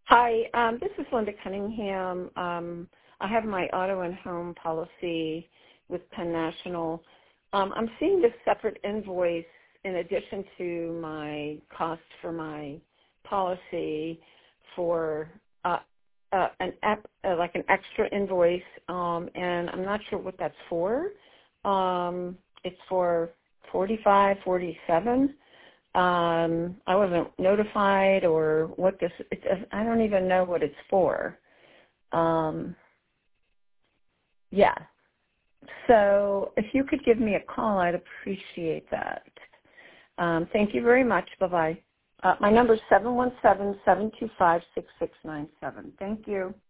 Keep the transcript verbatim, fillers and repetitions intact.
Hi, um, this is Linda Cunningham. Um, I have my auto and home policy with Penn National. Um, I'm seeing this separate invoice in addition to my cost for my policy for uh, uh, an ep- uh, like an extra invoice, um, and I'm not sure what that's for. Um, it's for forty-five, forty-seven. Um, I wasn't notified or what this, it, I don't even know what it's for. Um, yeah. So if you could give me a call, I'd appreciate that. Um, thank you very much. Bye-bye. Uh, my number is seven one seven, seven two five, six six nine seven. Thank you.